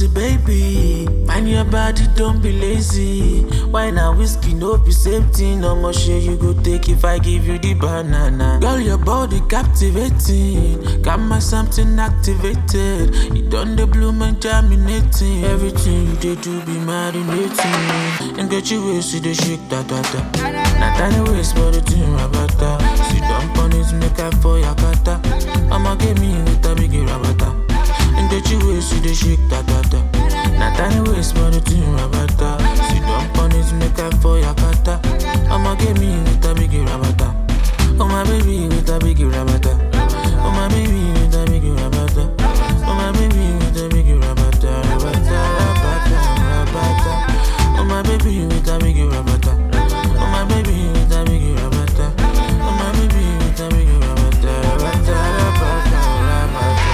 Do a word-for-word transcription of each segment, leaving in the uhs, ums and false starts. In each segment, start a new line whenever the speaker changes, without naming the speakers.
losey, baby. Mind your body, don't be lazy. Wine and whiskey, no be same thing. No more shit you go take if I give you the banana. Girl, your body captivating. Got my something activated. You done the bloom and germinating. Everything you did do be marinating. And get you waist, see the shake, da da da. Not tiny waist, but the thing rabata. See dump on it, make I for your kata. I'ma get me with a big rabata. And get you waist, see the shake, da da da. Not tiny waist, but the thing rabata. See dump on it, make I for your kata. I'ma get me with a big rabata. Oh my baby with a big rabata. Oh my baby with a big rabata. Oh my baby with a big rabata. Rabata, rabata, rabata. Oh my baby with a big rabata. Oh my baby with a big rabata. Oh my baby with a big rabata. Rabata, rabata, rabata.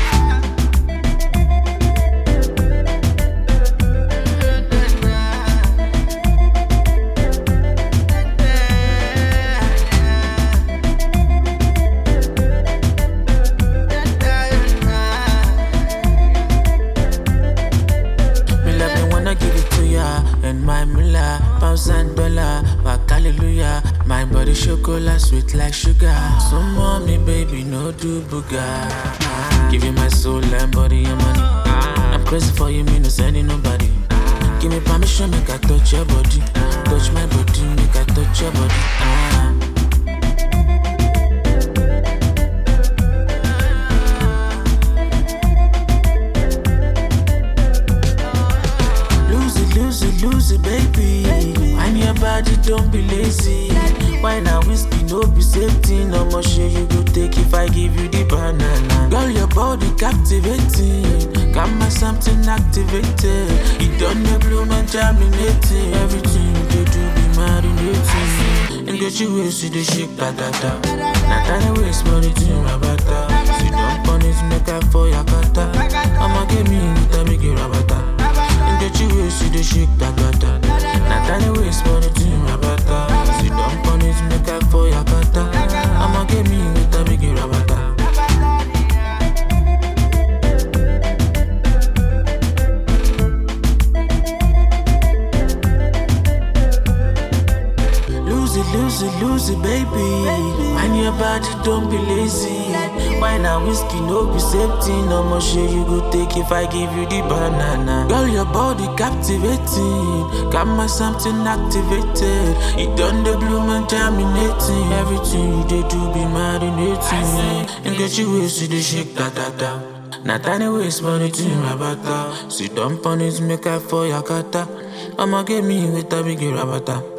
And my mula, pounds and dollar, back hallelujah. My body chocolate, sweet like sugar. So mommy, baby, no do booga. Give you my soul and body and money. I'm crazy for you, me no sending nobody. Give me permission, make I touch your body. Touch my body, make I touch your body. Ah. Lose it, baby. Mind your body, don't be lazy. Wine and whiskey, no be same thing. No more shit you go take if I give you the banana. Girl, your body captivating. Got my something activated. You done the bloom and germinating. Everything you do be marinating. And get you waist, see the shake, da da da. Not tiny waist, but it's in rabata. See dump on it, make I for your kata. I'ma get me with a big rabata. Get you waist, see the shake, da da da. Not tiny waist, but it's in rabata. See dump on it, make I for your kata. I'ma get me with a big rabata. Lose it, lose it, lose it, baby. Mind your body, don't be lazy. Wine and whiskey, no be same thing. No more shit you go take if I give you the banana. Girl, your body captivating. Got my something activated. You done the bloom and germinating. Everything you did do be marinating. And get you waist, see the shake, da da da. Not tiny waist, but it's in rabata. See dump on it, make I for your kata. I'ma get me with a big rabata.